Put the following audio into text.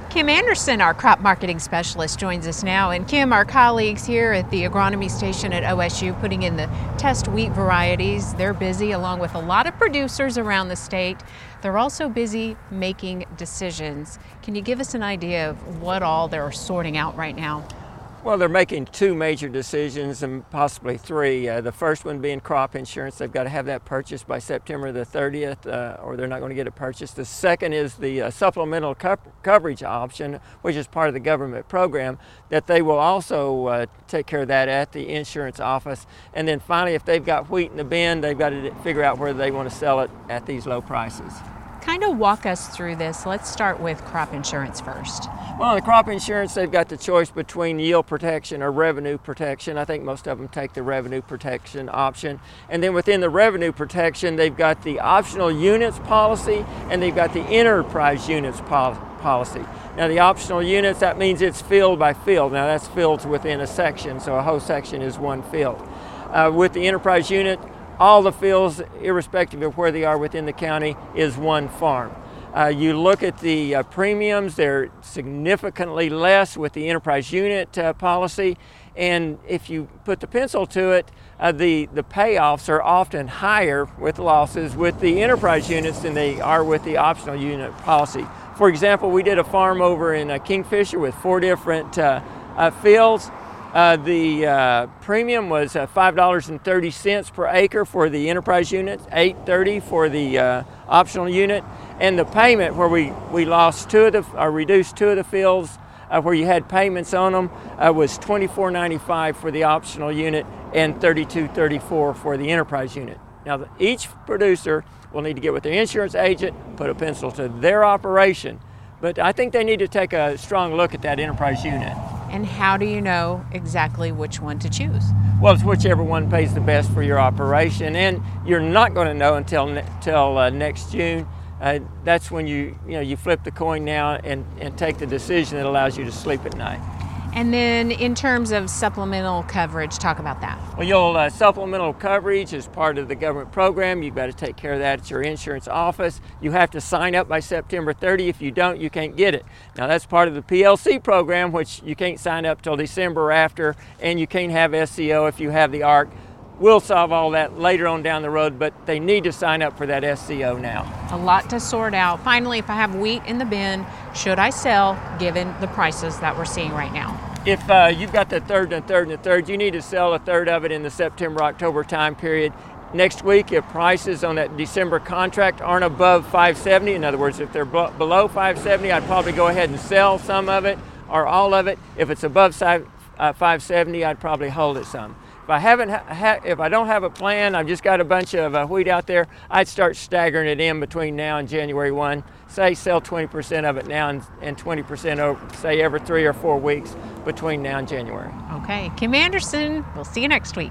Kim Anderson, our crop marketing specialist, joins us now. And Kim, our colleagues here at the agronomy station at OSU putting in the test wheat varieties, they're busy along with a lot of producers around the state. They're also busy making decisions. Can you give us an idea of what all they're sorting out right now? Well, they're making two major decisions and possibly three. The first one being crop insurance. They've got to have that purchased by September the 30th or they're not going to get it purchased. The second is the supplemental coverage option, which is part of the government program, that they will also take care of that at the insurance office. And then finally, if they've got wheat in the bin, they've got to figure out where they want to sell it at these low prices. Kind of walk us through this. Let's start with crop insurance first. Well, on the crop insurance, they've got the choice between yield protection or revenue protection. I think most of them take the revenue protection option. And then within the revenue protection, they've got the optional units policy and they've got the enterprise units policy. Now the optional units, that means it's field by field. Now that's fields within a section, so a whole section is one field. With the enterprise unit, all the fields, irrespective of where they are within the county, is one farm. You look at the premiums, they're significantly less with the enterprise unit policy, and if you put the pencil to it, the payoffs are often higher with losses with the enterprise units than they are with the optional unit policy. For example, we did a farm over in Kingfisher with 4 different fields. The premium was $5.30 per acre for the enterprise unit, $8.30 for the optional unit, and the payment where we lost reduced 2 of the fields where you had payments on them was $24.95 for the optional unit and $32.34 for the enterprise unit. Now each producer will need to get with their insurance agent, put a pencil to their operation, but I think they need to take a strong look at that enterprise unit. And how do you know exactly which one to choose? Well, it's whichever one pays the best for your operation, and you're not going to know until next June. That's when you flip the coin now and take the decision that allows you to sleep at night. And then in terms of supplemental coverage, talk about that. Well, supplemental coverage is part of the government program. You've got to take care of that at your insurance office. You have to sign up by September 30. If you don't, you can't get it. Now that's part of the PLC program, which you can't sign up till December or after, and you can't have SCO if you have the ARC. We'll solve all that later on down the road, but they need to sign up for that SCO now. A lot to sort out. Finally, if I have wheat in the bin, should I sell given the prices that we're seeing right now? If you've got the third and a third, you need to sell a third of it in the September-October time period. Next week, if prices on that December contract aren't above 570, in other words, if they're below 570, I'd probably go ahead and sell some of it or all of it. If it's above 570, I'd probably hold it some. If I don't have a plan, I've just got a bunch of wheat out there, I'd start staggering it in between now and January 1. Say sell 20% of it now and 20% over, say every 3 or 4 weeks between now and January. Okay, Kim Anderson, we'll see you next week.